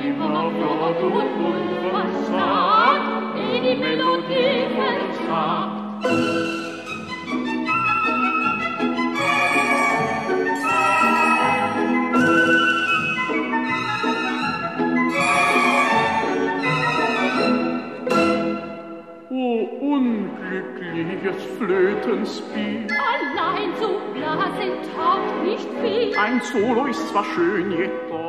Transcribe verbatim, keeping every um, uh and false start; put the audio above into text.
immer flott und unversagt, eh die Melodie versagt. O unglückliches Flötenspiel, Allein zu blasen taugt nicht viel. ein Solo ist zwar schön, jedoch